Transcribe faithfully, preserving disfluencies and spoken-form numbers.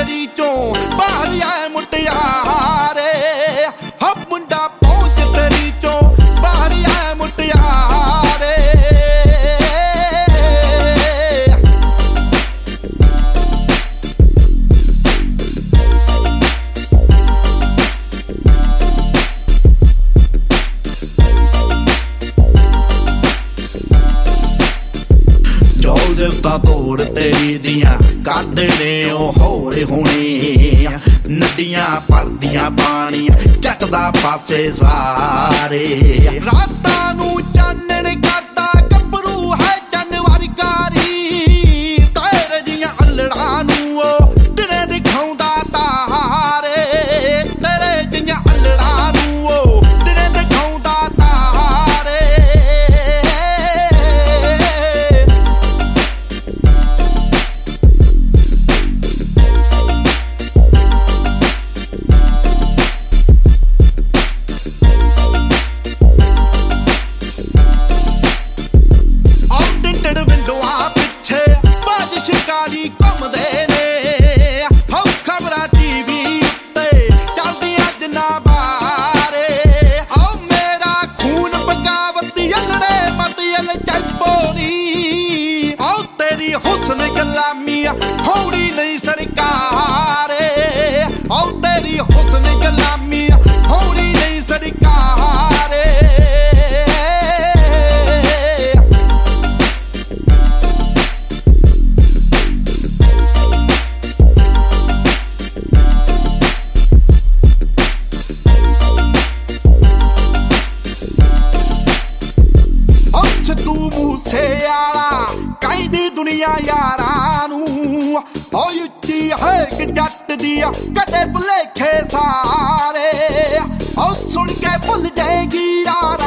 ਸ਼ਿਕਾਰੀ ਚੋਂ ਬਾਹਰ ਆਏ ਮੁਟਿਆਰੇ ਹਾ ਮੁੰਡਾ ਪਹੁੰਚ ਤੇਰੀ ਚੋਂ ਬਾਹਰ ਆਏ ਮੁਟਿਆਰੇ जोज़िफ़ तोड़ तेरी दियां कद ने होरे होने नदियां भरदियां पानियां चकदा पासे सारे रातां नूं चानण करदा गभरू है चन्न वरगारी तेरे जियां अल्लड़ां नूं दिने दिखाउंदा तारे तेरे जियां अल्लड़ां नूं दिने दिखाउंदा तारे शिकारी घूमदे ने हो खबरां टीवी उत्ते चलदियां जनाबारे ओ मेरा खून बगावत अल्लड़े मत अल चैपोनी ओ तेरी हुस्न गलामियां होड़ी नहीं सरकारे ओ तेरी हुस्न गलामियां होड़ी नहीं सरकारे तू मूसे आला कहदी दुनिया यारां नूं ओ उच्ची है कि जट दिया कदे भुलेखे सारे ओ सुन के भुल जाएगी यार